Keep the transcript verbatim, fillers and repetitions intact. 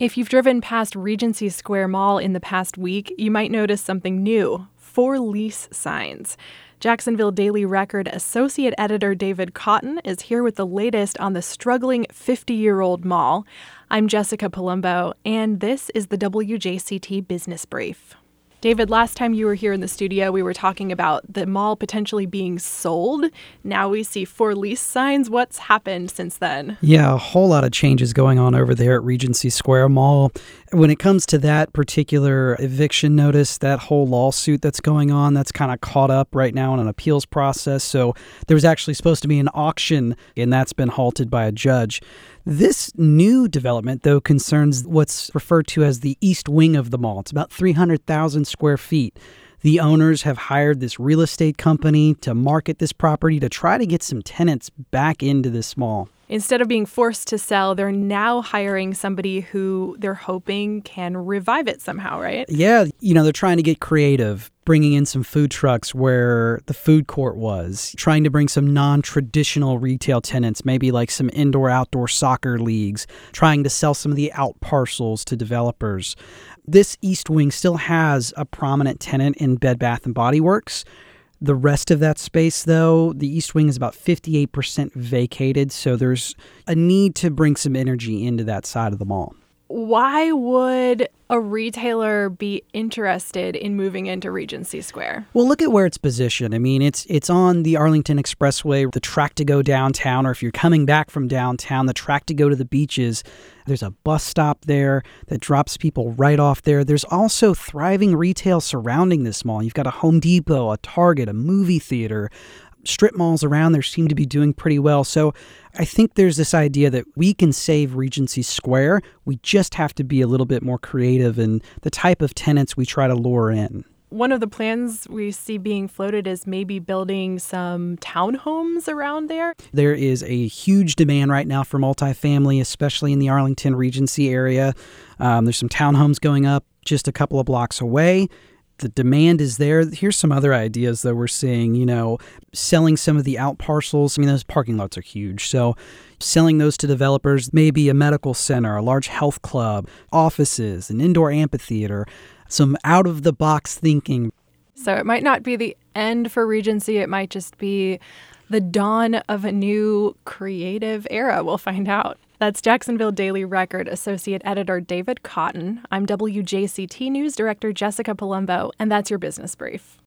If you've driven past Regency Square Mall in the past week, you might notice something new: for lease signs. Jacksonville Daily Record associate editor David Cotton is here with the latest on the struggling fifty-year-old mall. I'm Jessica Palumbo, and this is the W J C T Business Brief. David, last time you were here in the studio, we were talking about the mall potentially being sold. Now we see for lease signs. What's happened since then? Yeah, a whole lot of changes going on over there at Regency Square Mall. When it comes to that particular eviction notice, that whole lawsuit that's going on, that's kind of caught up right now in an appeals process. So there was actually supposed to be an auction, and that's been halted by a judge. This new development, though, concerns what's referred to as the east wing of the mall. It's about three hundred thousand square feet. The owners have hired this real estate company to market this property to try to get some tenants back into this mall. Instead of being forced to sell, they're now hiring somebody who they're hoping can revive it somehow, right? Yeah, you know, they're trying to get creative, bringing in some food trucks where the food court was, trying to bring some non-traditional retail tenants, maybe like some indoor-outdoor soccer leagues, trying to sell some of the out parcels to developers. This East Wing still has a prominent tenant in Bed Bath and Body Works. The rest of that space, though, the East Wing is about fifty-eight percent vacated, so there's a need to bring some energy into that side of the mall. Why would a retailer be interested in moving into Regency Square? Well, look at where it's positioned. I mean, it's it's on the Arlington Expressway, the track to go downtown, or if you're coming back from downtown, the track to go to the beaches. There's a bus stop there that drops people right off there. There's also thriving retail surrounding this mall. You've got a Home Depot, a Target, a movie theater. Strip malls around there seem to be doing pretty well. So I think there's this idea that we can save Regency Square. We just have to be a little bit more creative in the type of tenants we try to lure in. One of the plans we see being floated is maybe building some townhomes around there. There is a huge demand right now for multifamily, especially in the Arlington Regency area. Um, there's some townhomes going up just a couple of blocks away. The demand is there. Here's some other ideas that we're seeing, you know, selling some of the out parcels. I mean, those parking lots are huge. So selling those to developers, maybe a medical center, a large health club, offices, an indoor amphitheater, some out-of-the-box thinking. So it might not be the end for Regency. It might just be the dawn of a new creative era. We'll find out. That's Jacksonville Daily Record associate editor David Cotton. I'm W J C T News Director Jessica Palumbo, and that's your Business Brief.